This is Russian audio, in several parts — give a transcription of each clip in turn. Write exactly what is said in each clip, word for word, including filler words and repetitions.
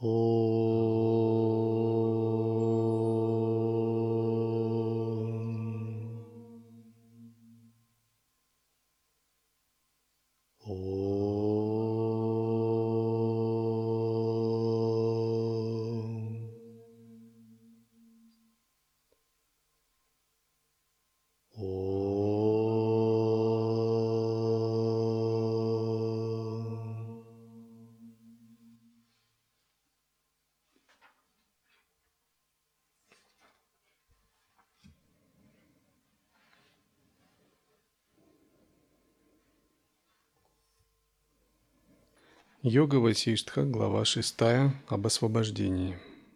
Йога Васиштха, глава шестая, об освобождении.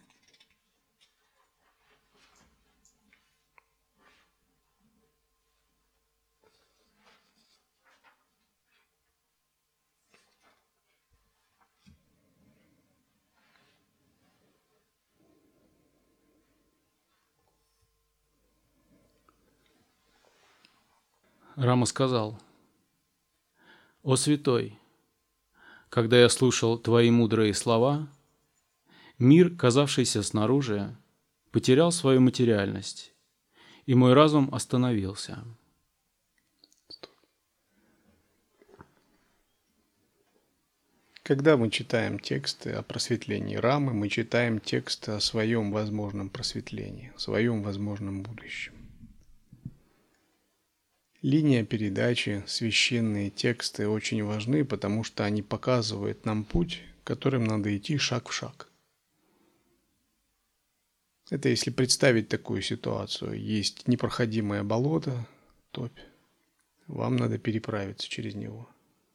Рама сказал: «О святой, когда я слушал твои мудрые слова, мир, казавшийся снаружи, потерял свою материальность, и мой разум остановился». Когда мы читаем тексты о просветлении Рамы, мы читаем тексты о своем возможном просветлении, о своем возможном будущем. Линия передачи, священные тексты очень важны, потому что они показывают нам путь, которым надо идти шаг в шаг. Это если представить такую ситуацию. Есть непроходимое болото, топь. Вам надо переправиться через него.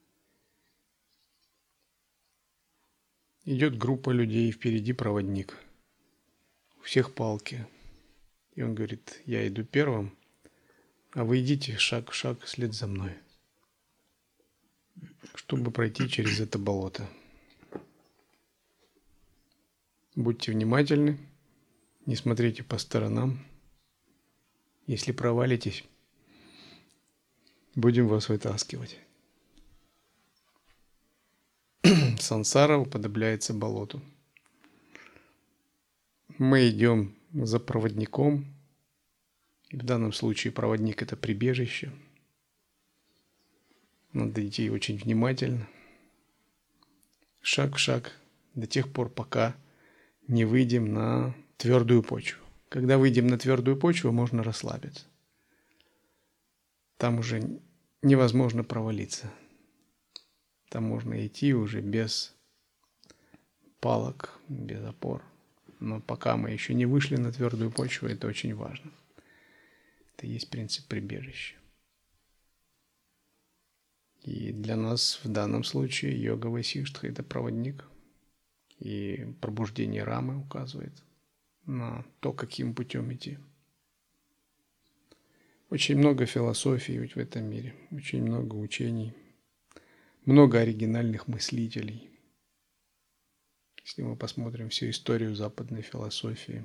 Идет группа людей, впереди проводник. У всех палки. И он говорит: я иду первым, а вы идите шаг в шаг вслед за мной, чтобы пройти через это болото. Будьте внимательны, не смотрите по сторонам. Если провалитесь, будем вас вытаскивать. Сансара уподобляется болоту. Мы идем за проводником. И в данном случае проводник – это прибежище. Надо идти очень внимательно, шаг в шаг, до тех пор, пока не выйдем на твердую почву. Когда выйдем на твердую почву, можно расслабиться. Там уже невозможно провалиться. Там можно идти уже без палок, без опор. Но пока мы еще не вышли на твердую почву, это очень важно. Это и есть принцип прибежища. И для нас в данном случае йога Васиштха – это проводник. И пробуждение Рамы указывает на то, каким путем идти. Очень много философий в этом мире, очень много учений, много оригинальных мыслителей. Если мы посмотрим всю историю западной философии,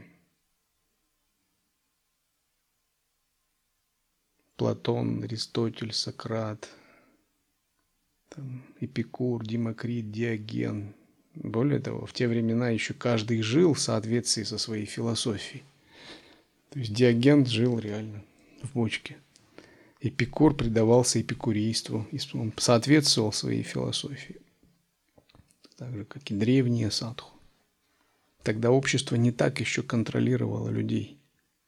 Платон, Аристотель, Сократ, там, Эпикур, Демокрит, Диоген. Более того, в те времена еще каждый жил в соответствии со своей философией. То есть Диоген жил реально в бочке. Эпикур предавался эпикурейству, он соответствовал своей философии. Так же, как и древние садху. Тогда общество не так еще контролировало людей.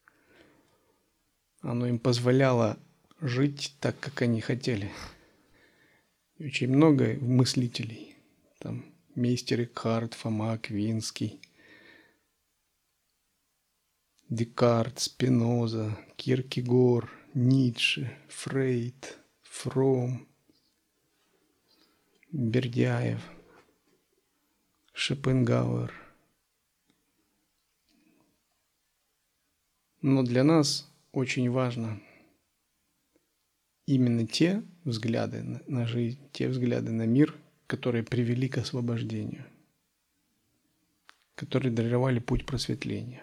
Оно им позволяло жить так, как они хотели. И очень много мыслителей. Там мейстер Экхарт, Фома Аквинский, Декарт, Спиноза, Киркегор, Ницше, Фрейд, Фром, Бердяев, Шопенгауэр. Но для нас очень важно именно те взгляды на жизнь, те взгляды на мир, которые привели к освобождению, которые даровали путь просветления.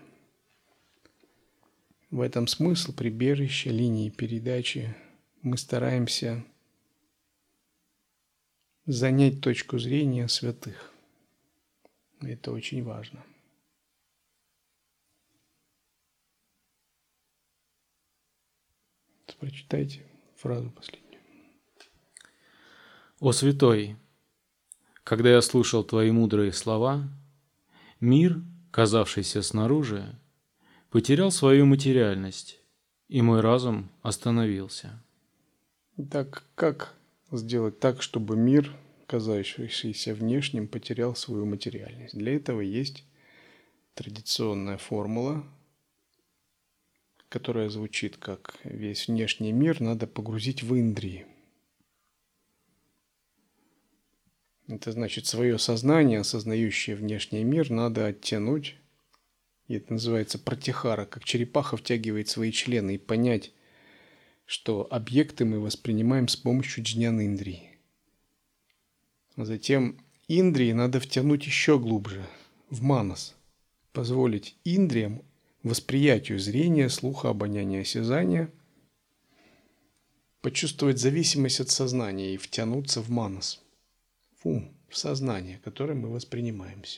В этом смысл прибежища, линии передачи. Мы стараемся занять точку зрения святых. Это очень важно. Прочитайте фразу последнюю. О святой, когда я слушал твои мудрые слова, мир, казавшийся снаружи, потерял свою материальность, и мой разум остановился. Так как сделать так, чтобы мир, казавшийся внешним, потерял свою материальность? Для этого есть традиционная формула, которая звучит как: весь внешний мир надо погрузить в индрии. Это значит, свое сознание, осознающее внешний мир, надо оттянуть. И это называется пратихара, как черепаха втягивает свои члены, и понять, что объекты мы воспринимаем с помощью джняна индрии. Затем индрии надо втянуть еще глубже, в манас. Позволить индриям, восприятию зрения, слуха, обоняния, осязания, почувствовать зависимость от сознания и втянуться в манас, в ум, в сознание, которым мы воспринимаемся.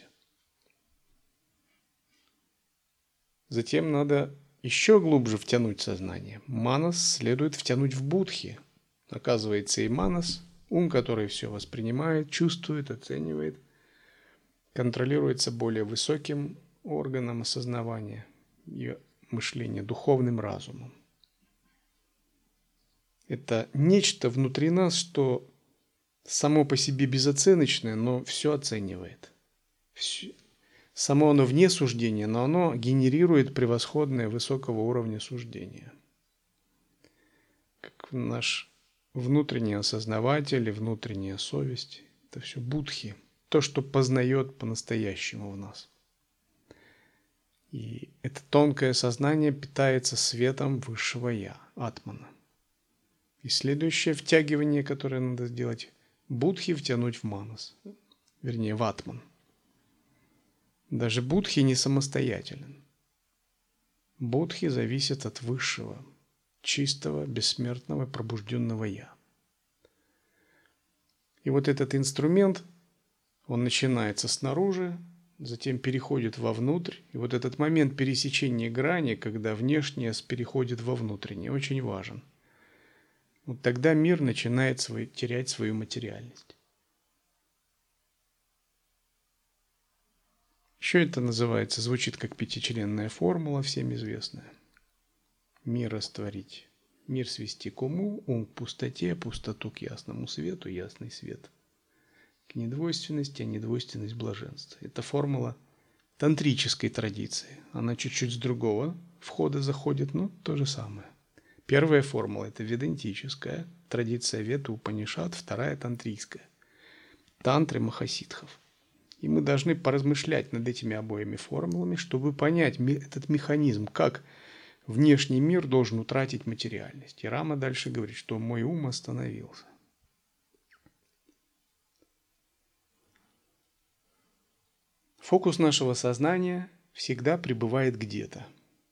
Затем надо еще глубже втянуть сознание. Манас следует втянуть в будхи. Оказывается, и манас, ум, который все воспринимает, чувствует, оценивает, контролируется более высоким органом осознавания и мышления, духовным разумом. Это нечто внутри нас, что само по себе безоценочное, но все оценивает. Все. Само оно вне суждения, но оно генерирует превосходное высокого уровня суждения. Как наш внутренний осознаватель и внутренняя совесть – это все будхи, то, что познает по-настоящему в нас. И это тонкое сознание питается светом высшего Я, атмана. И следующее втягивание, которое надо сделать – будхи втянуть в манас, вернее в атман. Даже будхи не самостоятелен. Будхи зависит от высшего, чистого, бессмертного, пробужденного Я. И вот этот инструмент, он начинается снаружи, затем переходит вовнутрь. И вот этот момент пересечения грани, когда внешнее переходит во внутреннее, очень важен. Вот тогда мир начинает свой, терять свою материальность. Еще это называется, звучит как пятичленная формула, всем известная. Мир растворить, мир свести к уму, ум к пустоте, пустоту к ясному свету, ясный свет к недвойственности, а недвойственность блаженства. Это формула тантрической традиции. Она чуть-чуть с другого входа заходит, но то же самое. Первая формула – это ведантическая, традиция Веды Упанишад, вторая – тантрийская, тантры махасидхов. И мы должны поразмышлять над этими обоими формулами, чтобы понять этот механизм, как внешний мир должен утратить материальность. И Рама дальше говорит, что мой ум остановился. Фокус нашего сознания всегда пребывает где-то.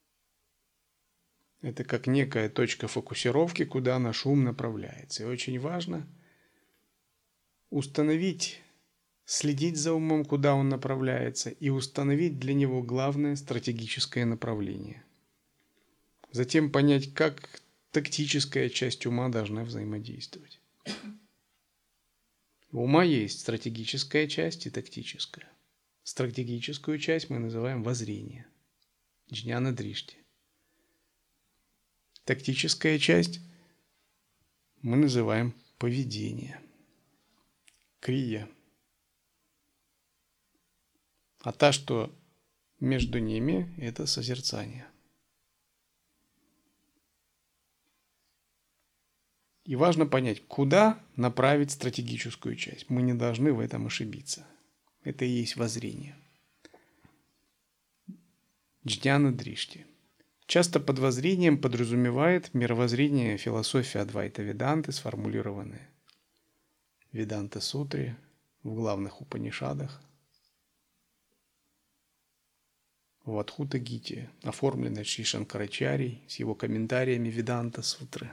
Это как некая точка фокусировки, куда наш ум направляется. И очень важно установить, следить за умом, куда он направляется, и установить для него главное стратегическое направление. Затем понять, как тактическая часть ума должна взаимодействовать. У ума есть стратегическая часть и тактическая. Стратегическую часть мы называем воззрение, джняна дришти. Тактическая часть мы называем поведение, крия. А та, что между ними, это созерцание. И важно понять, куда направить стратегическую часть. Мы не должны в этом ошибиться. Это и есть воззрение. Джняна дришти. Часто под воззрением подразумевает мировоззрение философии Адвайта Веданты, сформулированные в Веданта-сутре, в главных Упанишадах, в Адхута-гите, оформленной Шри Шанкарачарьей с его комментариями Веданта-сутры,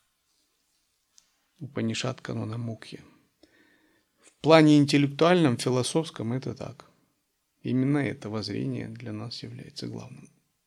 Упанишад канона Мукхи. В плане интеллектуальном, философском это так. Именно это воззрение для нас является главным.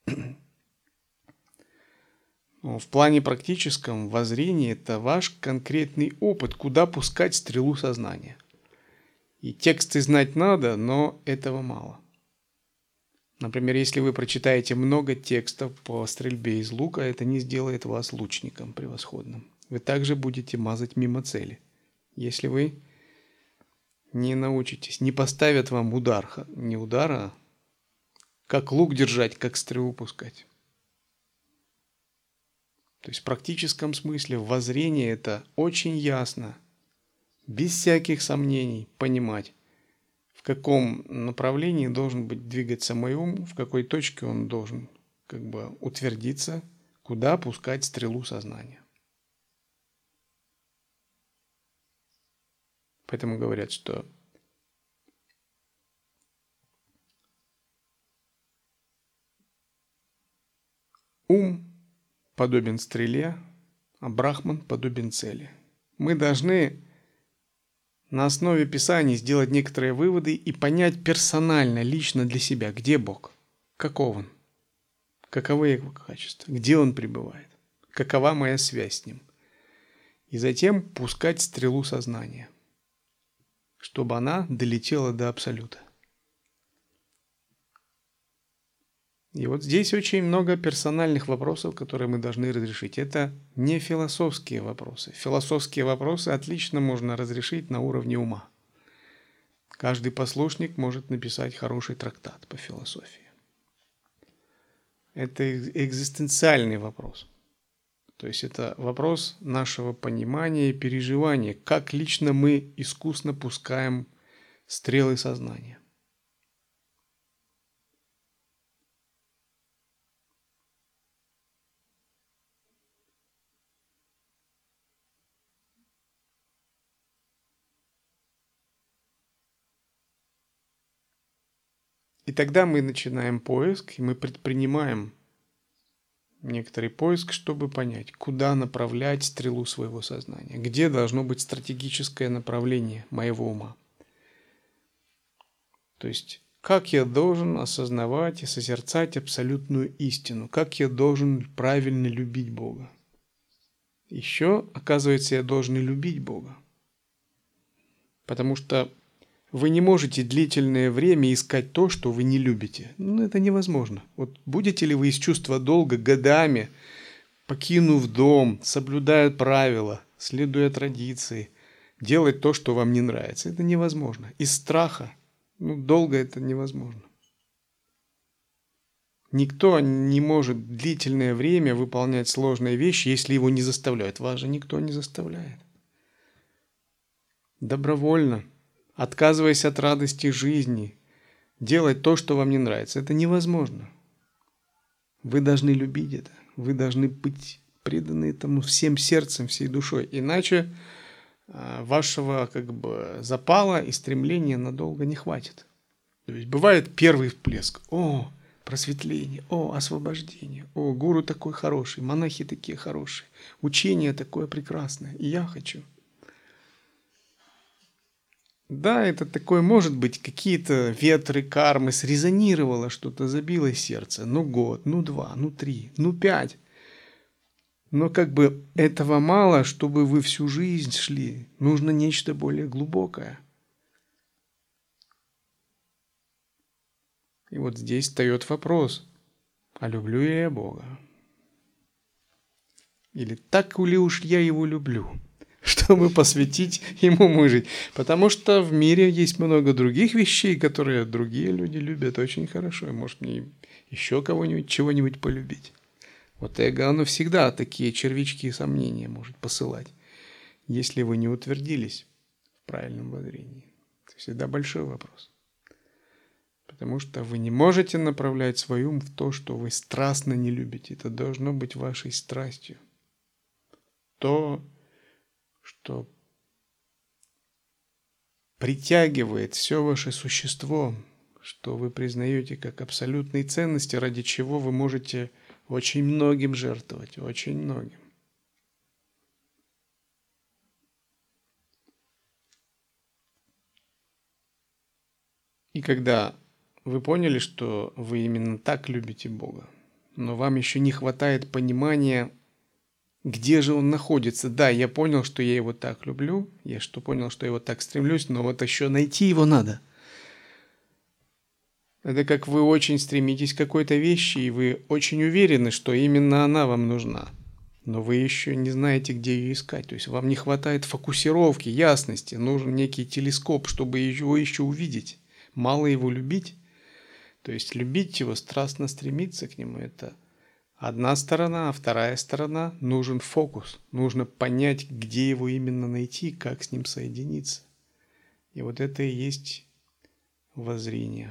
Но в плане практическом воззрение – это ваш конкретный опыт, куда пускать стрелу сознания. И тексты знать надо, но этого мало. Например, если вы прочитаете много текстов по стрельбе из лука, это не сделает вас лучником превосходным. Вы также будете мазать мимо цели. Если вы не научитесь, не поставят вам удар, не удар, а как лук держать, как стрелу пускать. То есть в практическом смысле воззрение это очень ясно, без всяких сомнений понимать, в каком направлении должен быть двигаться мой ум, в какой точке он должен как бы утвердиться, куда пускать стрелу сознания. Поэтому говорят, что ум подобен стреле, а Брахман подобен цели. Мы должны на основе Писаний сделать некоторые выводы и понять персонально, лично для себя, где Бог, каков Он, каковы Его качества, где Он пребывает, какова моя связь с Ним. И затем пускать стрелу сознания, чтобы она долетела до Абсолюта. И вот здесь очень много персональных вопросов, которые мы должны разрешить. Это не философские вопросы. Философские вопросы отлично можно разрешить на уровне ума. Каждый послушник может написать хороший трактат по философии. Это экзистенциальный вопрос. То есть это вопрос нашего понимания и переживания, как лично мы искусно пускаем стрелы сознания. И тогда мы начинаем поиск, и мы предпринимаем некоторый поиск, чтобы понять, куда направлять стрелу своего сознания, где должно быть стратегическое направление моего ума. То есть, как я должен осознавать и созерцать абсолютную истину, как я должен правильно любить Бога. Еще, оказывается, я должен и любить Бога. Потому что вы не можете длительное время искать то, что вы не любите. Ну, это невозможно. Вот будете ли вы из чувства долга годами, покинув дом, соблюдая правила, следуя традиции, делать то, что вам не нравится? Это невозможно. Из страха, ну, долго это невозможно. Никто не может длительное время выполнять сложные вещи, если его не заставляют. Вас же никто не заставляет. Добровольно, отказываясь от радости жизни, делать то, что вам не нравится. Это невозможно. Вы должны любить это. Вы должны быть преданы этому всем сердцем, всей душой. Иначе вашего как бы запала и стремления надолго не хватит. То есть бывает первый всплеск. О, просветление, о, освобождение, о, гуру такой хороший, монахи такие хорошие, учение такое прекрасное, и я хочу. Да, это такое, может быть, какие-то ветры кармы, срезонировало что-то, забило сердце. Ну год, ну два, ну три, ну пять. Но как бы этого мало, чтобы вы всю жизнь шли. Нужно нечто более глубокое. И вот здесь встает вопрос, а люблю ли я Бога? Или так ли уж я Его люблю, чтобы посвятить Ему мою жизнь? Потому что в мире есть много других вещей, которые другие люди любят очень хорошо. И может мне еще кого-нибудь, чего-нибудь полюбить. Вот эго, оно всегда такие червячки и сомнения может посылать, если вы не утвердились в правильном воззрении. Это всегда большой вопрос. Потому что вы не можете направлять свой ум в то, что вы страстно не любите. Это должно быть вашей страстью. То, что притягивает все ваше существо, что вы признаете как абсолютные ценности, ради чего вы можете очень многим жертвовать, очень многим. И когда вы поняли, что вы именно так любите Бога, но вам еще не хватает понимания, где же Он находится. Да, я понял, что я Его так люблю, я что понял, что я Его так стремлюсь, но вот еще найти Его надо. Это как вы очень стремитесь к какой-то вещи, и вы очень уверены, что именно она вам нужна. Но вы еще не знаете, где ее искать. То есть вам не хватает фокусировки, ясности. Нужен некий телескоп, чтобы его еще увидеть. Мало его любить. То есть любить его, страстно стремиться к нему – это одна сторона, а вторая сторона – нужен фокус. Нужно понять, где его именно найти, как с ним соединиться. И вот это и есть воззрение.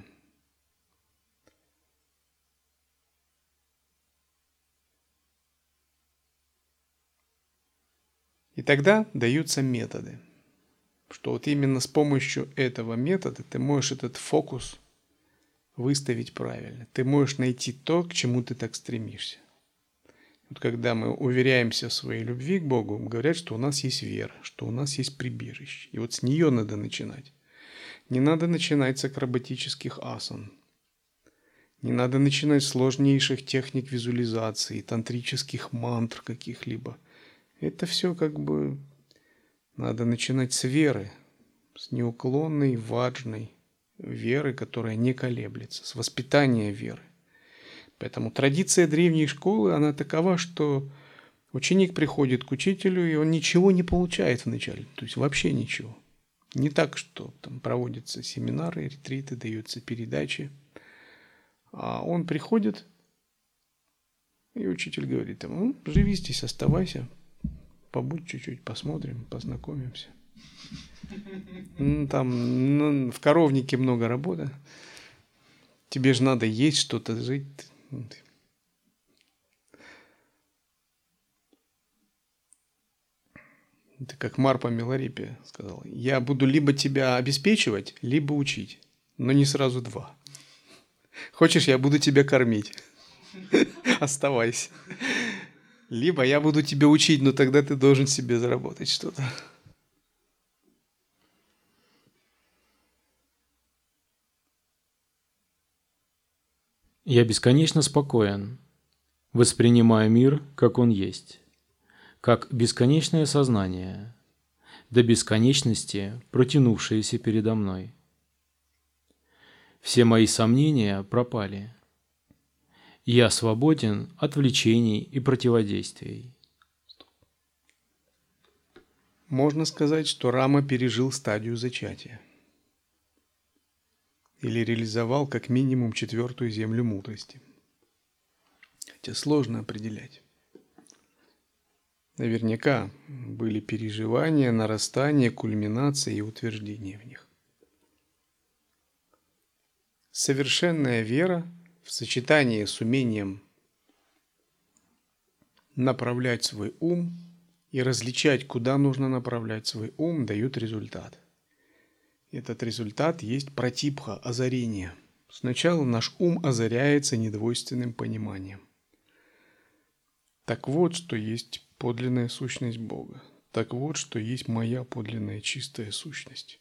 И тогда даются методы, что вот именно с помощью этого метода ты можешь этот фокус выставить правильно. Ты можешь найти то, к чему ты так стремишься. Вот когда мы уверяемся в своей любви к Богу, говорят, что у нас есть вера, что у нас есть прибежище. И вот с нее надо начинать. Не надо начинать с акробатических асан. Не надо начинать с сложнейших техник визуализации, тантрических мантр каких-либо. Это все как бы надо начинать с веры, с неуклонной, важной веры, которая не колеблется, с воспитания веры. Поэтому традиция древней школы, она такова, что ученик приходит к учителю, и он ничего не получает вначале, то есть вообще ничего. Не так, что там проводятся семинары, ретриты, даются передачи, а он приходит, и учитель говорит ему: ну, живи здесь, оставайся, побудь чуть-чуть, посмотрим, познакомимся. Там ну, в коровнике много работы. Тебе же надо есть что-то, жить. Это как Марпа Миларипе сказала: я буду либо тебя обеспечивать, либо учить, но не сразу два. Хочешь, я буду тебя кормить? Оставайся. Либо я буду тебя учить, но тогда ты должен себе заработать что-то. Я бесконечно спокоен, воспринимая мир, как он есть, как бесконечное сознание, до бесконечности протянувшееся передо мной. Все мои сомнения пропали. Я свободен от влечений и противодействий. Можно сказать, что Рама пережил стадию зачатия. Или реализовал как минимум четвертую землю мудрости. Хотя сложно определять. Наверняка были переживания, нарастания, кульминация и утверждение в них. Совершенная вера в сочетании с умением направлять свой ум и различать, куда нужно направлять свой ум, дают результат. Этот результат есть пратипха, озарение. Сначала наш ум озаряется недвойственным пониманием. Так вот, что есть подлинная сущность Бога. Так вот, что есть моя подлинная чистая сущность.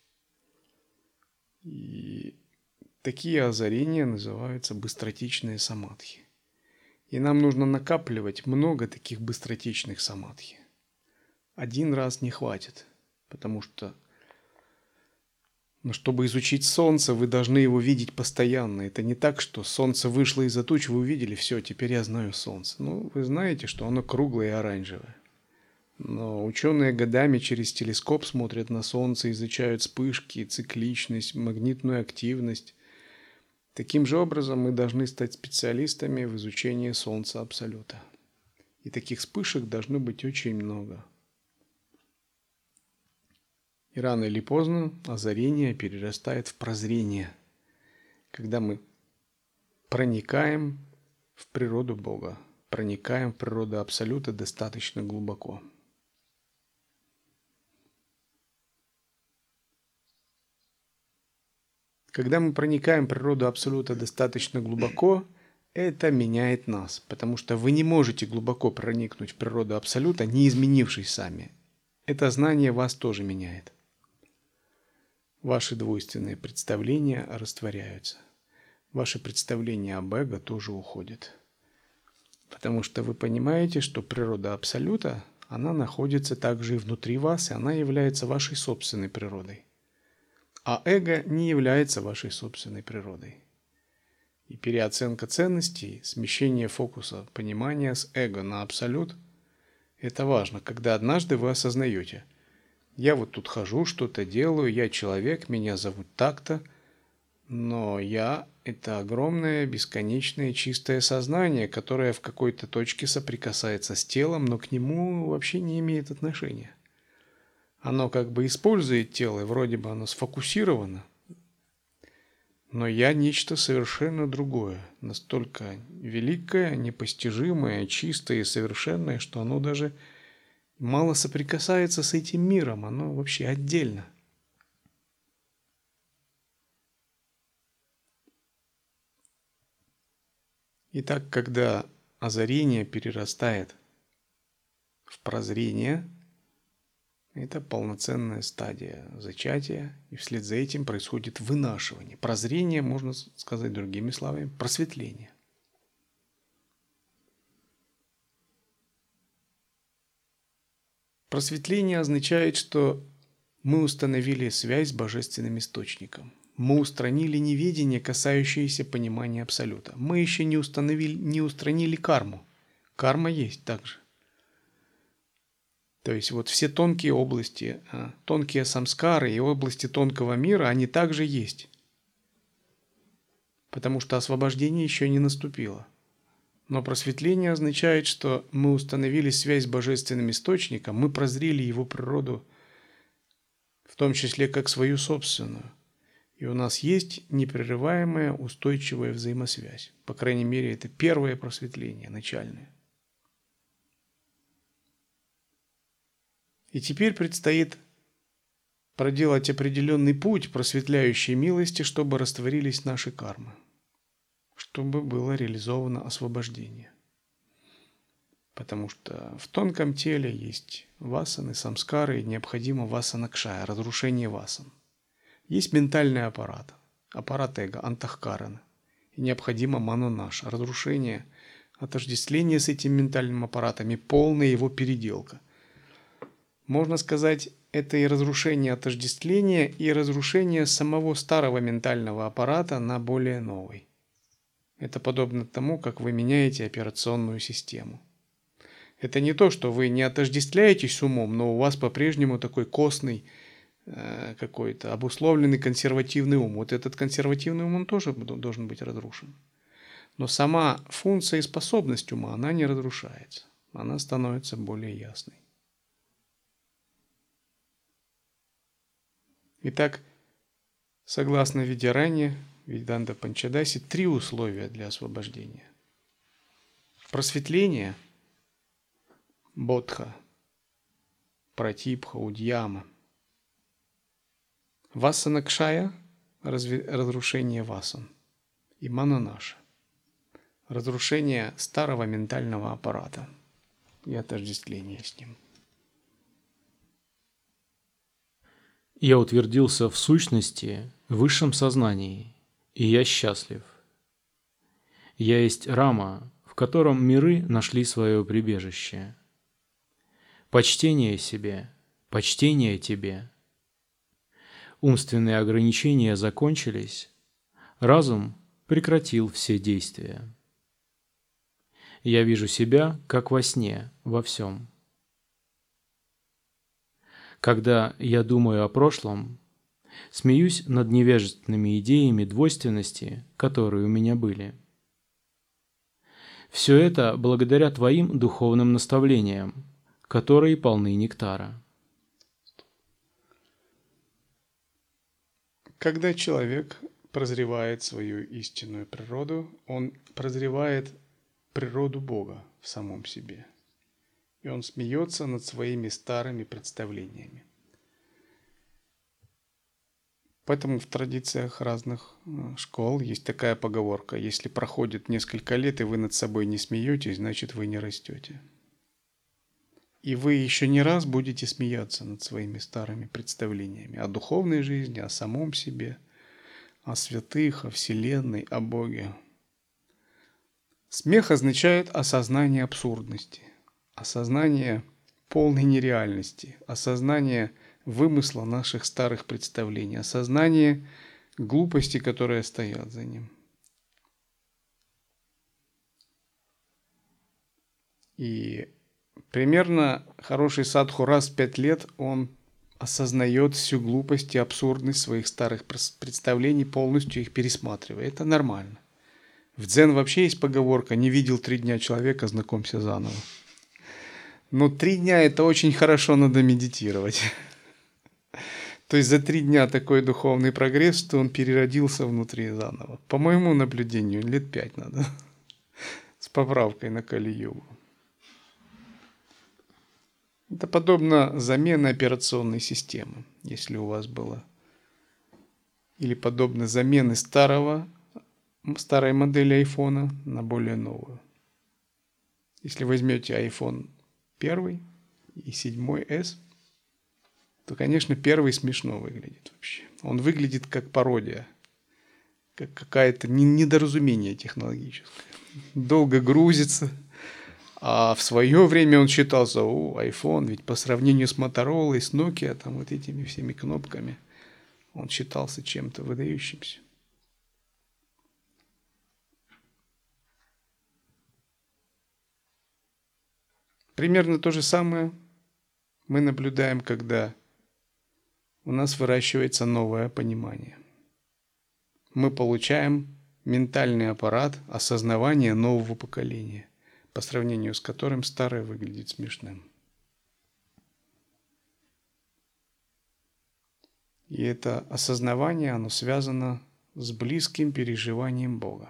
И такие озарения называются быстротечные самадхи. И нам нужно накапливать много таких быстротечных самадхи. Один раз не хватит, потому что, но чтобы изучить солнце, вы должны его видеть постоянно. Это не так, что солнце вышло из-за туч, вы увидели, все, теперь я знаю солнце. Ну, вы знаете, что оно круглое и оранжевое. Но ученые годами через телескоп смотрят на солнце, изучают вспышки, цикличность, магнитную активность. Таким же образом мы должны стать специалистами в изучении солнца абсолюта. И таких вспышек должно быть очень много. И рано или поздно озарение перерастает в прозрение, когда мы проникаем в природу Бога, проникаем в природу Абсолюта достаточно глубоко. Когда мы проникаем в природу Абсолюта достаточно глубоко, это меняет нас, потому что вы не можете глубоко проникнуть в природу Абсолюта, не изменившись сами. Это знание вас тоже меняет. Ваши двойственные представления растворяются. ваше представление об эго тоже уходит. Потому что вы понимаете, что природа Абсолюта, она находится также и внутри вас, и она является вашей собственной природой. А эго не является вашей собственной природой. И переоценка ценностей, смещение фокуса понимания с эго на Абсолют – это важно, когда однажды вы осознаете: я вот тут хожу, что-то делаю, я человек, меня зовут так-то, но я – это огромное, бесконечное, чистое сознание, которое в какой-то точке соприкасается с телом, но к нему вообще не имеет отношения. Оно как бы использует тело, и вроде бы оно сфокусировано, но я нечто совершенно другое, настолько великое, непостижимое, чистое и совершенное, что оно даже мало соприкасается с этим миром, оно вообще отдельно. Итак, когда озарение перерастает в прозрение, это полноценная стадия зачатия, и вслед за этим происходит вынашивание. Прозрение, можно сказать другими словами, просветление. Просветление означает, что мы установили связь с Божественным Источником. Мы устранили неведение, касающееся понимания Абсолюта. Мы еще не установили, не устранили карму. Карма есть также. То есть вот все тонкие области, тонкие самскары и области тонкого мира, они также есть. Потому что освобождение еще не наступило. Но просветление означает, что мы установили связь с Божественным Источником, мы прозрели его природу, в том числе как свою собственную. И у нас есть непрерываемая устойчивая взаимосвязь. По крайней мере, это первое просветление, начальное. И теперь предстоит проделать определенный путь просветляющей милости, чтобы растворились наши кармы, чтобы было реализовано освобождение. Потому что в тонком теле есть васаны, самскары, и необходимо васана-кшая, разрушение васан. Есть ментальный аппарат, аппарат эго, антахкарана, и необходимо манонаша, разрушение, отождествление с этим ментальным аппаратом и полная его переделка. Можно сказать, это и разрушение отождествления, и разрушение самого старого ментального аппарата на более новый. Это подобно тому, как вы меняете операционную систему. Это не то, что вы не отождествляетесь с умом, но у вас по-прежнему такой костный, э, какой-то обусловленный консервативный ум. Вот этот консервативный ум, он тоже должен быть разрушен. Но сама функция и способность ума, она не разрушается. Она становится более ясной. Итак, согласно Видяране, Веданта Панчадаси, три условия для освобождения. Просветление, бодха, пратипха, удьяма. Васана-кшая, разрушение васан. И мананаша, разрушение старого ментального аппарата и отождествление с ним. Я утвердился в сущности, в высшем сознании, и я счастлив. Я есть Рама, в котором миры нашли свое прибежище. Почтение себе, почтение тебе. Умственные ограничения закончились, разум прекратил все действия. Я вижу себя, как во сне, во всем. Когда я думаю о прошлом, смеюсь над невежественными идеями двойственности, которые у меня были. Все это благодаря твоим духовным наставлениям, которые полны нектара. Когда человек прозревает свою истинную природу, он прозревает природу Бога в самом себе. И он смеется над своими старыми представлениями. Поэтому в традициях разных школ есть такая поговорка: если проходит несколько лет, и вы над собой не смеетесь, значит, вы не растете. И вы еще не раз будете смеяться над своими старыми представлениями о духовной жизни, о самом себе, о святых, о Вселенной, о Боге. Смех означает осознание абсурдности, осознание полной нереальности, осознание вымысла наших старых представлений, осознание глупости, которые стоят за ним. И примерно хороший садху раз в пять лет он осознает всю глупость и абсурдность своих старых представлений, полностью их пересматривая. Это нормально. В дзен вообще есть поговорка: не видел три дня человека, знакомься заново. Но три дня это очень хорошо, надо медитировать. То есть за три дня такой духовный прогресс, что он переродился внутри заново. По моему наблюдению, лет пять надо. С поправкой на Кали-югу. Это подобно замене операционной системы, если у вас было. Или подобно замене старого, старой модели айфона на более новую. Если возьмете айфон первый и седьмой эс, то, конечно, первый смешно выглядит вообще. Он выглядит как пародия, как какое-то недоразумение технологическое. Долго грузится. А в свое время он считался, о, iPhone, ведь по сравнению с Motorola и с Nokia, там вот этими всеми кнопками, он считался чем-то выдающимся. Примерно то же самое мы наблюдаем, когда у нас выращивается новое понимание. Мы получаем ментальный аппарат осознавания нового поколения, по сравнению с которым старое выглядит смешным. И это осознавание, оно связано с близким переживанием Бога,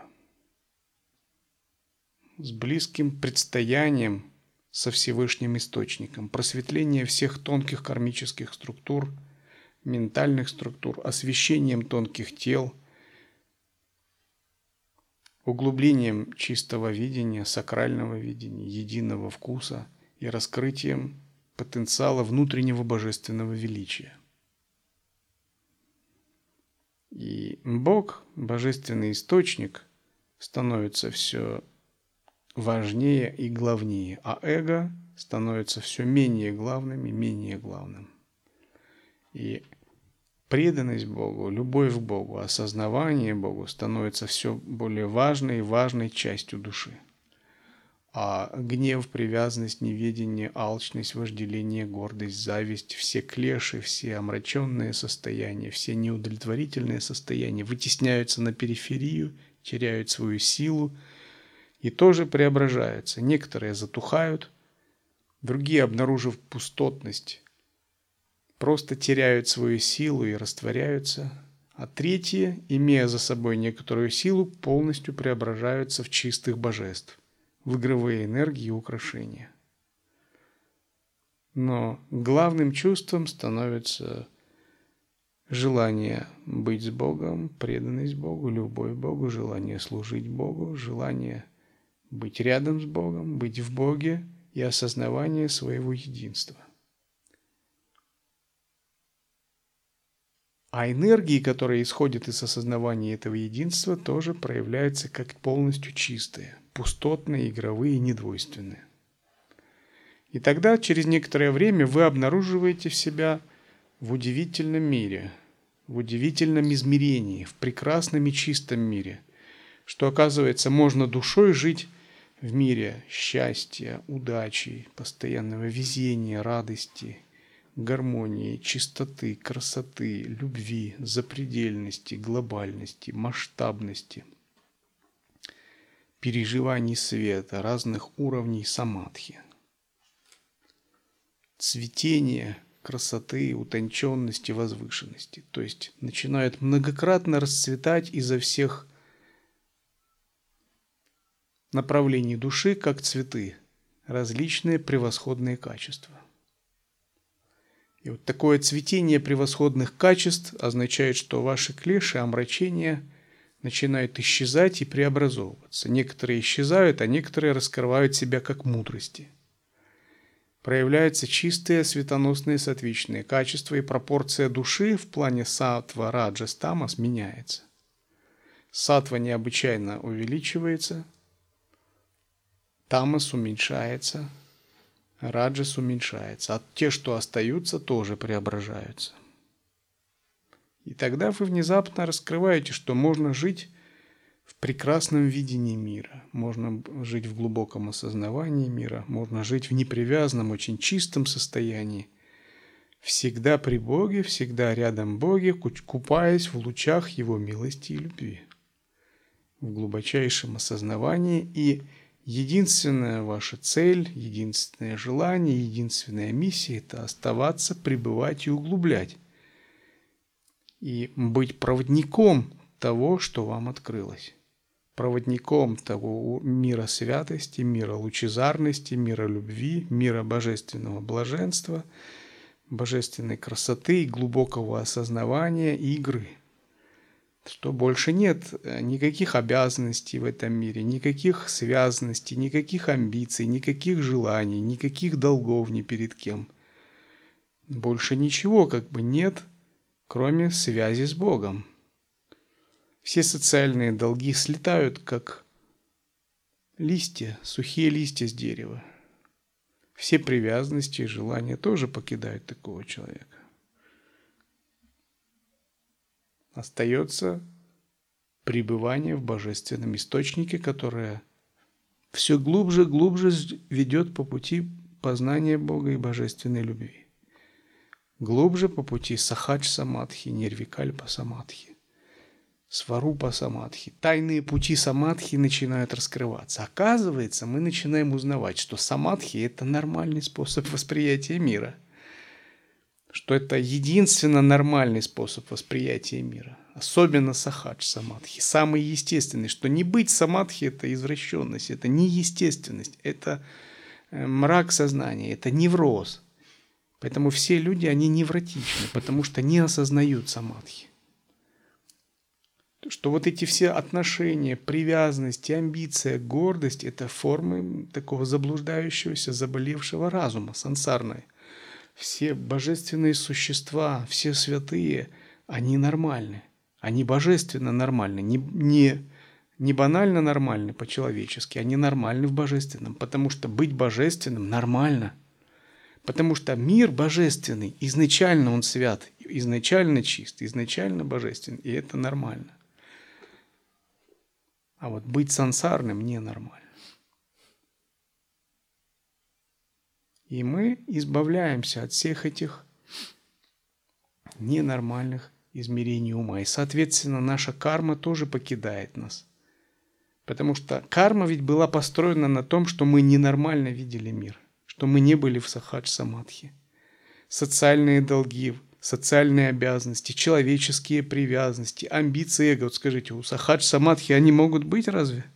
с близким предстоянием со Всевышним Источником, просветление всех тонких кармических структур, ментальных структур, освещением тонких тел, углублением чистого видения, сакрального видения, единого вкуса и раскрытием потенциала внутреннего божественного величия. И Бог, божественный источник, становится все важнее и главнее, а эго становится все менее главным и менее главным. И преданность Богу, любовь к Богу, осознавание Богу становится все более важной и важной частью души. А гнев, привязанность, неведение, алчность, вожделение, гордость, зависть, все клеши, все омраченные состояния, все неудовлетворительные состояния вытесняются на периферию, теряют свою силу и тоже преображаются. Некоторые затухают, другие, обнаружив пустотность, просто теряют свою силу и растворяются, а третьи, имея за собой некоторую силу, полностью преображаются в чистых божеств, в игровые энергии и украшения. Но главным чувством становится желание быть с Богом, преданность Богу, любовь к Богу, желание служить Богу, желание быть рядом с Богом, быть в Боге и осознавание своего единства. А энергии, которые исходят из осознавания этого единства, тоже проявляются как полностью чистые, пустотные, игровые и недвойственные. И тогда, через некоторое время, вы обнаруживаете в себя в удивительном мире, в удивительном измерении, в прекрасном и чистом мире, что, оказывается, можно душой жить в мире счастья, удачи, постоянного везения, радости, гармонии, чистоты, красоты, любви, запредельности, глобальности, масштабности, переживаний света, разных уровней самадхи, цветения, красоты, утонченности, возвышенности. То есть начинают многократно расцветать изо всех направлений души, как цветы, различные превосходные качества. И вот такое цветение превосходных качеств означает, что ваши клеши, омрачения начинают исчезать и преобразовываться. Некоторые исчезают, а некоторые раскрывают себя как мудрости. Проявляются чистые, светоносные, сатвичные качества, и пропорция души в плане саттва, раджас, тамас меняется. Саттва необычайно увеличивается, тамас уменьшается, раджас уменьшается, а те, что остаются, тоже преображаются. И тогда вы внезапно раскрываете, что можно жить в прекрасном видении мира, можно жить в глубоком осознавании мира, можно жить в непривязанном, очень чистом состоянии, всегда при Боге, всегда рядом Боге, купаясь в лучах Его милости и любви, в глубочайшем осознавании. И единственная ваша цель, единственное желание, единственная миссия – это оставаться, пребывать и углублять. И быть проводником того, что вам открылось. Проводником того мира святости, мира лучезарности, мира любви, мира божественного блаженства, божественной красоты, глубокого осознавания и игры. Что больше нет никаких обязанностей в этом мире, никаких связанностей, никаких амбиций, никаких желаний, никаких долгов ни перед кем. Больше ничего как бы нет, кроме связи с Богом. Все социальные долги слетают, как листья, сухие листья с дерева. Все привязанности и желания тоже покидают такого человека. Остается пребывание в божественном источнике, которое все глубже и глубже ведет по пути познания Бога и божественной любви. Глубже по пути сахадж-самадхи, нирвикальпа-самадхи, сварупа-самадхи. Тайные пути самадхи начинают раскрываться. Оказывается, мы начинаем узнавать, что самадхи – это нормальный способ восприятия мира. Что это единственно нормальный способ восприятия мира. Особенно сахадж-самадхи. Самый естественный, что не быть самадхи – это извращенность, это неестественность, это мрак сознания, это невроз. Поэтому все люди, они невротичны, потому что не осознают самадхи. Что вот эти все отношения, привязанности, амбиция, гордость – это формы такого заблуждающегося, заболевшего разума, сансарной. Все божественные существа, все святые, они нормальны. Они божественно нормальны. Не, не, не банально нормальны по-человечески, они нормальны в божественном. Потому что быть божественным нормально. Потому что мир божественный, изначально он свят, изначально чист, изначально божественен. И это нормально. А вот быть сансарным ненормально. И мы избавляемся от всех этих ненормальных измерений ума. И, соответственно, наша карма тоже покидает нас. Потому что карма ведь была построена на том, что мы ненормально видели мир, что мы не были в сахадж-самадхи. Социальные долги, социальные обязанности, человеческие привязанности, амбиции, эго. Вот скажите, у сахадж-самадхи они могут быть разве?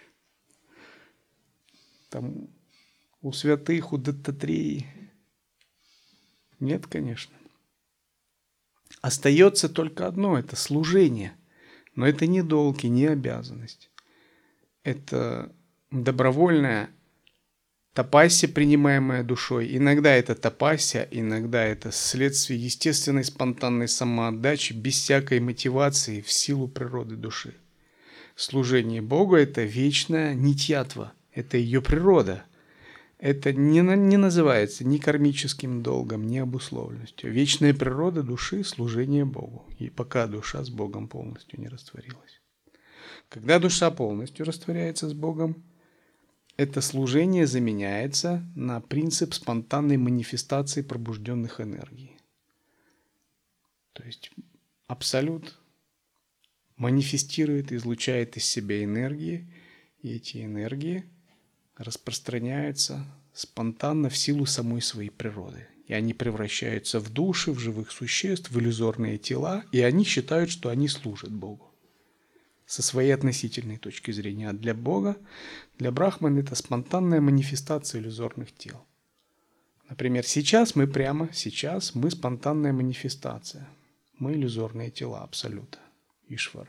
Там... У святых, у Даттатреи? Нет, конечно. Остается только одно – это служение. Но это не долг и не обязанность. Это добровольная тапасия, принимаемая душой. Иногда это тапасия, иногда это следствие естественной спонтанной самоотдачи, без всякой мотивации в силу природы души. Служение Богу – это вечная нитьятва, это ее природа. Это не, не называется ни кармическим долгом, ни обусловленностью. Вечная природа души – служение Богу. И пока душа с Богом полностью не растворилась. Когда душа полностью растворяется с Богом, это служение заменяется на принцип спонтанной манифестации пробужденных энергий. То есть Абсолют манифестирует, излучает из себя энергии, и эти энергии распространяются спонтанно в силу самой своей природы. И они превращаются в души, в живых существ, в иллюзорные тела, и они считают, что они служат Богу. Со своей относительной точки зрения. А для Бога, для Брахмана это спонтанная манифестация иллюзорных тел. Например, сейчас мы прямо, сейчас мы спонтанная манифестация. Мы иллюзорные тела Абсолюта, Ишвары.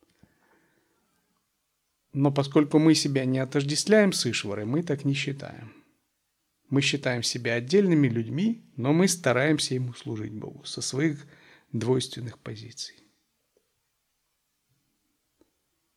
Но поскольку мы себя не отождествляем с Ишварой, мы так не считаем. Мы считаем себя отдельными людьми, но мы стараемся ему служить Богу со своих двойственных позиций.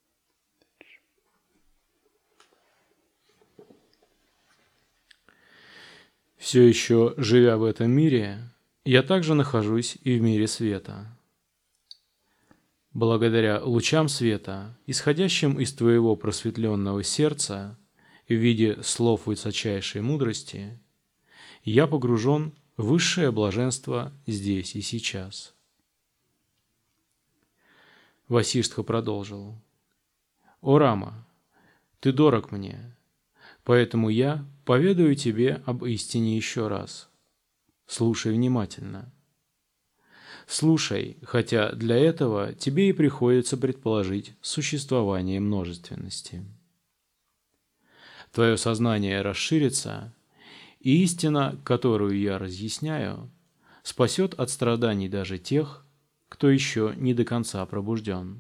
Все еще живя в этом мире, я также нахожусь и в мире света. Благодаря лучам света, исходящим из твоего просветленного сердца в виде слов высочайшей мудрости, я погружен в высшее блаженство здесь и сейчас. Васиштха продолжил. «О Рама, ты дорог мне, поэтому я поведаю тебе об истине еще раз. Слушай внимательно. Слушай, хотя для этого тебе и приходится предположить существование множественности. Твое сознание расширится, и истина, которую я разъясняю, спасет от страданий даже тех, кто еще не до конца пробужден».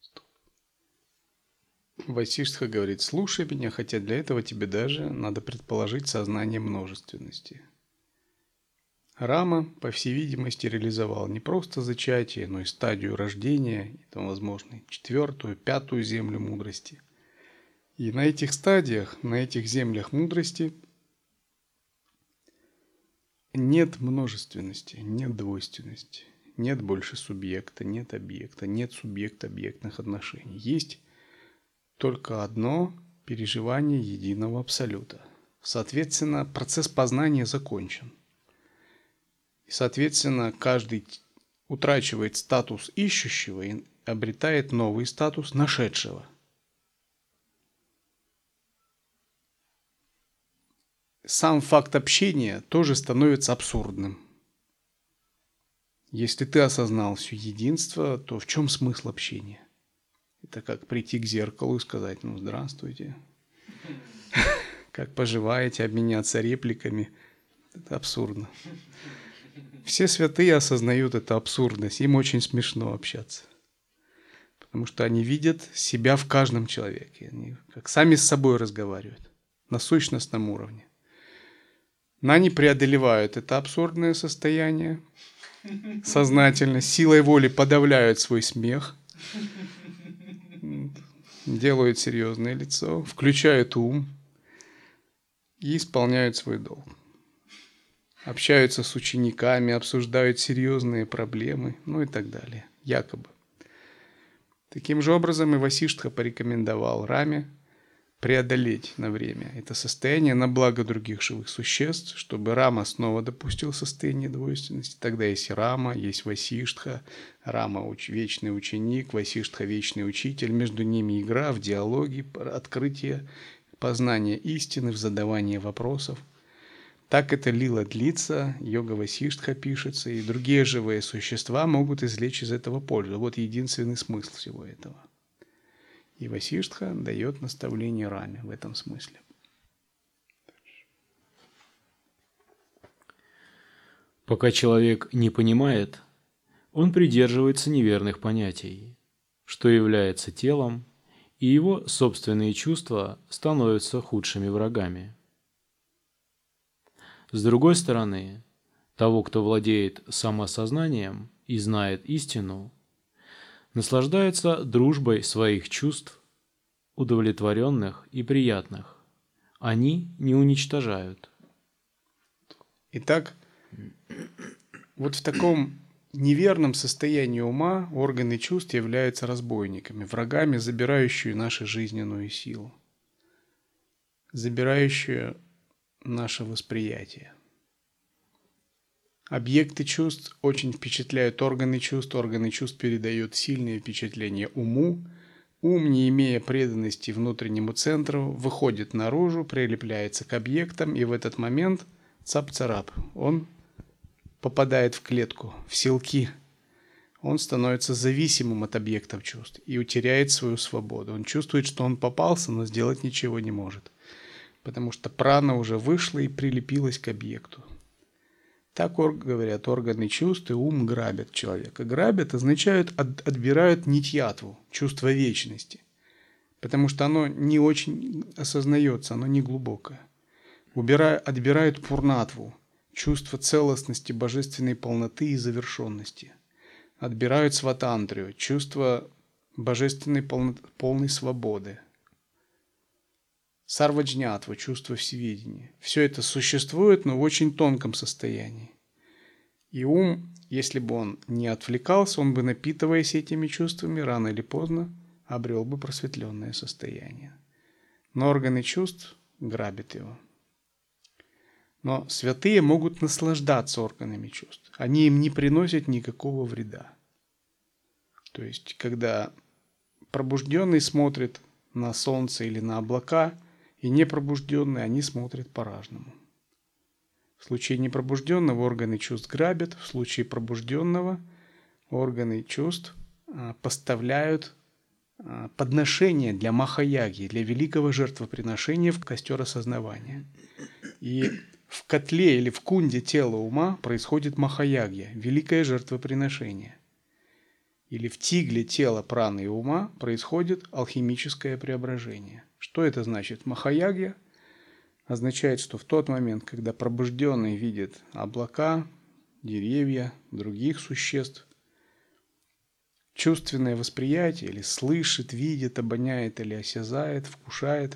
Васиштха говорит: слушай меня, хотя для этого тебе даже надо предположить сознание множественности. Рама, по всей видимости, реализовал не просто зачатие, но и стадию рождения, и, там, возможно, четвертую, пятую землю мудрости. И на этих стадиях, на этих землях мудрости нет множественности, нет двойственности, нет больше субъекта, нет объекта, нет субъект-объектных отношений. Есть только одно переживание единого абсолюта. Соответственно, процесс познания закончен. И, соответственно, каждый утрачивает статус ищущего и обретает новый статус нашедшего. Сам факт общения тоже становится абсурдным. Если ты осознал все единство, то в чем смысл общения? Это как прийти к зеркалу и сказать: ну, здравствуйте. Как поживаете, обменяться репликами. Это абсурдно. Все святые осознают эту абсурдность. Им очень смешно общаться. Потому что они видят себя в каждом человеке. Они как сами с собой разговаривают. На сущностном уровне. Но они преодолевают это абсурдное состояние. Сознательно, силой воли подавляют свой смех. Делают серьезное лицо, включают ум и исполняют свой долг. Общаются с учениками, обсуждают серьезные проблемы, ну и так далее, якобы. Таким же образом и Васиштха порекомендовал Раме преодолеть на время это состояние на благо других живых существ, чтобы Рама снова допустил состояние двойственности. Тогда есть Рама, есть Васиштха. Рама уч- вечный ученик, Васиштха вечный учитель. Между ними игра в диалоге, открытие, познание истины, в задавании вопросов. Так эта лила длится, йога Васиштха пишется, и другие живые существа могут извлечь из этого пользу. Вот единственный смысл всего этого. И Васиштха дает наставление Раме в этом смысле. Пока человек не понимает, он придерживается неверных понятий, что является телом, и его собственные чувства становятся худшими врагами. С другой стороны, того, кто владеет самосознанием и знает истину, наслаждается дружбой своих чувств, удовлетворенных и приятных. Они не уничтожают. Итак, вот в таком неверном состоянии ума органы чувств являются разбойниками, врагами, забирающими нашу жизненную силу, забирающие наше восприятие. Объекты чувств очень впечатляют органы чувств, органы чувств передают сильные впечатления уму. Ум, не имея преданности внутреннему центру, выходит наружу, прилепляется к объектам, и в этот момент цап-царап, он попадает в клетку, в селки. Он становится зависимым от объектов чувств и утеряет свою свободу. Он чувствует, что он попался, но сделать ничего не может, потому что прана уже вышла и прилепилась к объекту. Так говорят, органы чувств и ум грабят человека. Грабят означает от, отбирают нитьятву, чувство вечности, потому что оно не очень осознается, оно не глубокое. Убирают, отбирают пурнатву, чувство целостности, божественной полноты и завершенности. Отбирают сватантрию, чувство божественной полно, полной свободы. сарваджнятва, чувство всевидения. Все это существует, но в очень тонком состоянии. И ум, если бы он не отвлекался, он бы, напитываясь этими чувствами, рано или поздно обрел бы просветленное состояние. Но органы чувств грабят его. Но святые могут наслаждаться органами чувств. Они им не приносят никакого вреда. То есть, когда пробужденный смотрит на солнце или на облака, и непробужденные, они смотрят по-разному. В случае непробужденного органы чувств грабят, в случае пробужденного органы чувств поставляют подношение для махаяги, для великого жертвоприношения в костер осознавания. И в котле или в кунде тела ума происходит махаягья, великое жертвоприношение. Или в тигле тела праны и ума происходит алхимическое преображение. Что это значит? Махаягья означает, что в тот момент, когда пробужденный видит облака, деревья, других существ, чувственное восприятие, или слышит, видит, обоняет, или осязает, вкушает,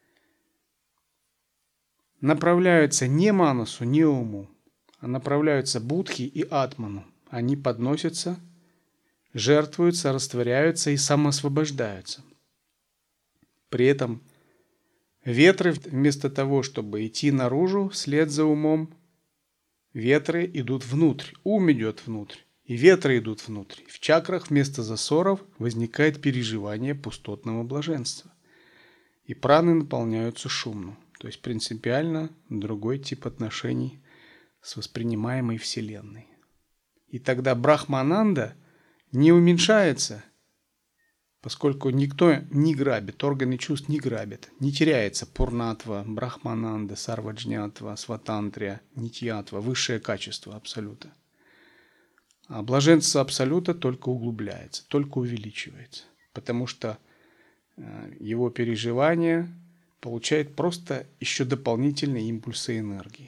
направляются не манасу, не уму, а направляются будхи и атману. Они подносятся, жертвуются, растворяются и самоосвобождаются. При этом ветры, вместо того, чтобы идти наружу вслед за умом, ветры идут внутрь, ум идет внутрь, и ветры идут внутрь. В чакрах вместо засоров возникает переживание пустотного блаженства. И праны наполняются шумно. То есть принципиально другой тип отношений с воспринимаемой Вселенной. И тогда брахмананда не уменьшается, поскольку никто не грабит, органы чувств не грабят, не теряется пурнатва, брахмананда, сарваджнятва, сватантрия, нитьятва, высшее качество абсолюта. А блаженство абсолюта только углубляется, только увеличивается, потому что его переживание получает просто еще дополнительные импульсы энергии.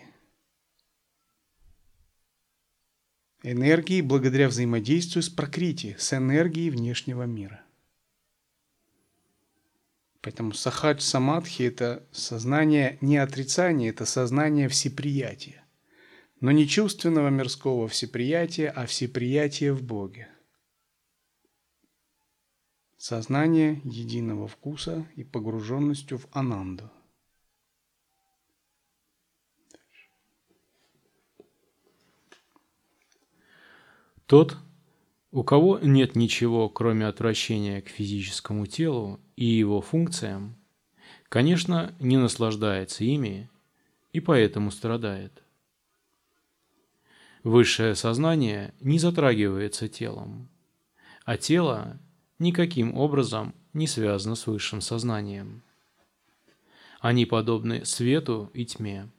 Энергии благодаря взаимодействию с пракрити, с энергией внешнего мира. Поэтому сахадж самадхи – это сознание не отрицания, это сознание всеприятия. Но не чувственного мирского всеприятия, а всеприятия в Боге. Сознание единого вкуса и погруженностью в ананду. Тот, у кого нет ничего, кроме отвращения к физическому телу и его функциям, конечно, не наслаждается ими и поэтому страдает. Высшее сознание не затрагивается телом, а тело никаким образом не связано с высшим сознанием. Они подобны свету и тьме.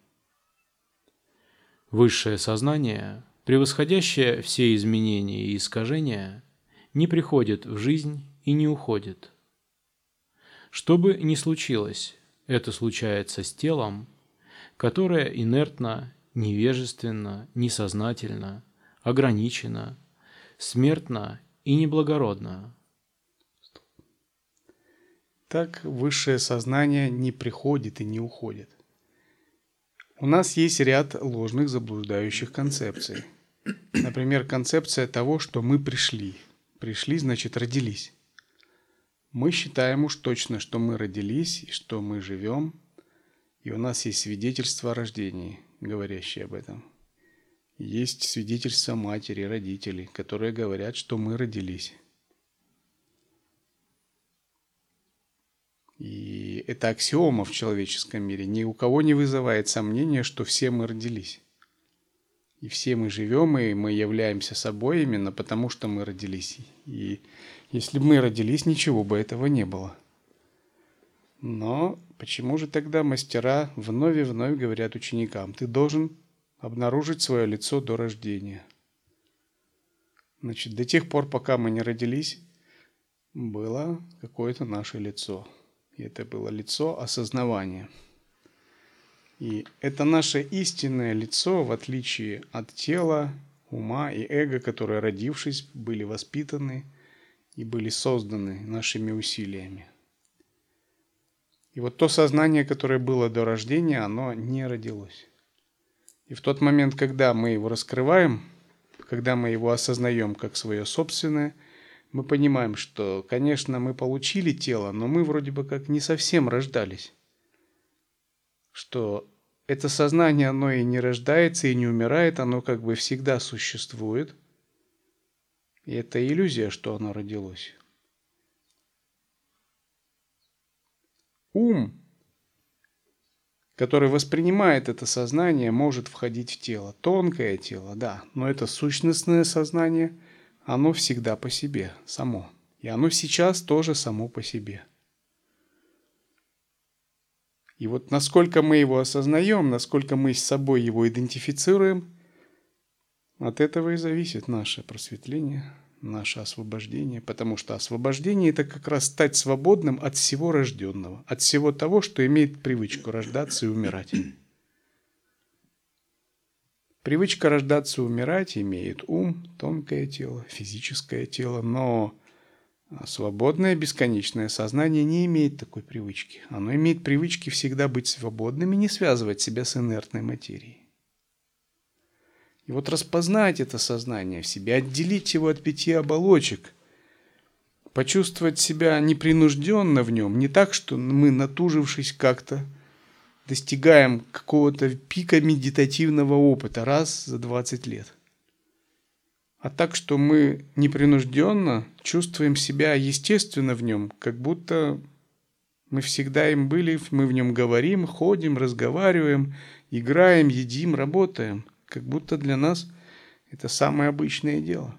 Высшее сознание, превосходящее все изменения и искажения, не приходит в жизнь и не уходит. Что бы ни случилось, это случается с телом, которое инертно, невежественно, несознательно, ограничено, смертно и неблагородно. Так высшее сознание не приходит и не уходит. У нас есть ряд ложных заблуждающих концепций. Например, концепция того, что мы пришли. Пришли, значит, родились. Мы считаем уж точно, что мы родились и что мы живем, и у нас есть свидетельство о рождении, говорящее об этом. Есть свидетельства матери, родителей, которые говорят, что мы родились. И это аксиома в человеческом мире. Ни у кого не вызывает сомнения, что все мы родились. И все мы живем, и мы являемся собой именно потому, что мы родились. И если бы мы родились, ничего бы этого не было. Но почему же тогда мастера вновь и вновь говорят ученикам: ты должен обнаружить свое лицо до рождения? Значит, до тех пор, пока мы не родились, было какое-то наше лицо. И это было лицо осознавания. И это наше истинное лицо, в отличие от тела, ума и эго, которые, родившись, были воспитаны и были созданы нашими усилиями. И вот то сознание, которое было до рождения, оно не родилось. И в тот момент, когда мы его раскрываем, когда мы его осознаем как свое собственное, мы понимаем, что, конечно, мы получили тело, но мы вроде бы как не совсем рождались. Что это сознание, оно и не рождается, и не умирает, оно как бы всегда существует. И это иллюзия, что оно родилось. Ум, который воспринимает это сознание, может входить в тело. Тонкое тело, да, но это сущностное сознание, оно всегда по себе, само. И оно сейчас тоже само по себе. И вот насколько мы его осознаем, насколько мы с собой его идентифицируем, от этого и зависит наше просветление, наше освобождение. Потому что освобождение – это как раз стать свободным от всего рожденного, от всего того, что имеет привычку рождаться и умирать. Привычка рождаться и умирать имеет ум, тонкое тело, физическое тело, но свободное бесконечное сознание не имеет такой привычки. Оно имеет привычки всегда быть свободным и не связывать себя с инертной материей. И вот распознать это сознание в себе, отделить его от пяти оболочек, почувствовать себя непринужденно в нем, не так, что мы, натужившись как-то, достигаем какого-то пика медитативного опыта раз за двадцать лет. А так, что мы непринужденно чувствуем себя естественно в нем, как будто мы всегда им были, мы в нем говорим, ходим, разговариваем, играем, едим, работаем. Как будто для нас это самое обычное дело.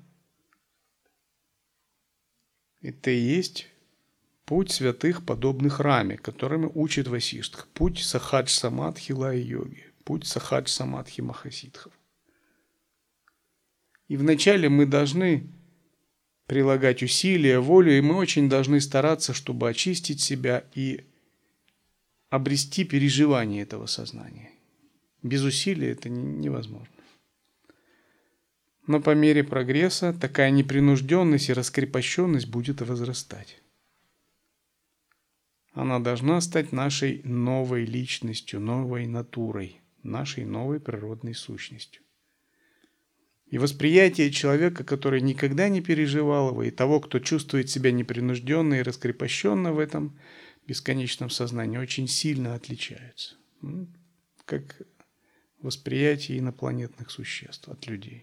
Это и есть путь святых, подобных Раме, которыми учит Васиштха. Путь Сахадж-самадхи лай-йоги. Путь Сахадж-самадхи махасидхов. И вначале мы должны прилагать усилия, волю, и мы очень должны стараться, чтобы очистить себя и обрести переживание этого сознания. Без усилий это невозможно. Но по мере прогресса такая непринужденность и раскрепощенность будет возрастать. Она должна стать нашей новой личностью, новой натурой, нашей новой природной сущностью. И восприятие человека, который никогда не переживал его, и того, кто чувствует себя непринужденно и раскрепощенно в этом бесконечном сознании, очень сильно отличаются. Как восприятие инопланетных существ от людей.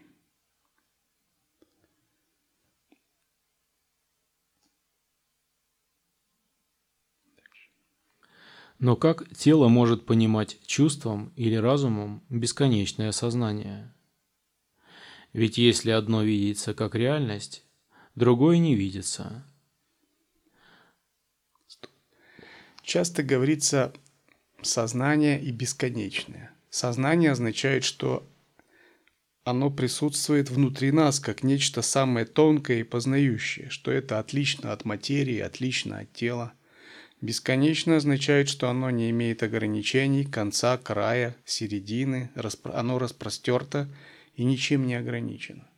Но как тело может понимать чувством или разумом бесконечное сознание? Ведь если одно видится как реальность, другое не видится. Часто говорится сознание и бесконечное. Сознание означает, что оно присутствует внутри нас, как нечто самое тонкое и познающее, что это отлично от материи, отлично от тела. Бесконечно означает, что оно не имеет ограничений, конца, края, середины, оно распростерто и ничем не ограничено.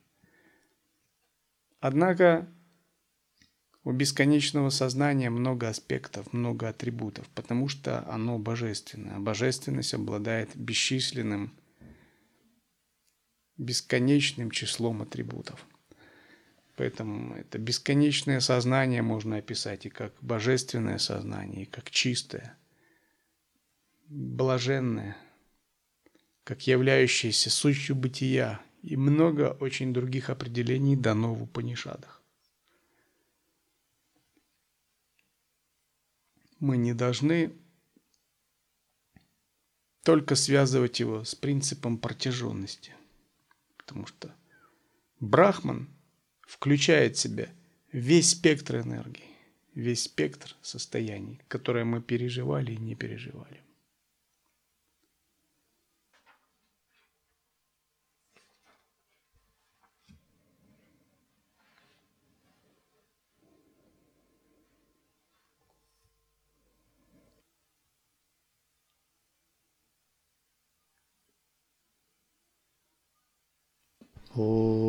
Однако у бесконечного сознания много аспектов, много атрибутов, потому что оно божественное. А божественность обладает бесчисленным, бесконечным числом атрибутов. Поэтому это бесконечное сознание можно описать и как божественное сознание, и как чистое, блаженное, как являющееся сутью бытия, и много очень других определений дано в Упанишадах. Мы не должны только связывать его с принципом протяженности, потому что Брахман включает в себя весь спектр энергии, весь спектр состояний, которые мы переживали и не переживали. О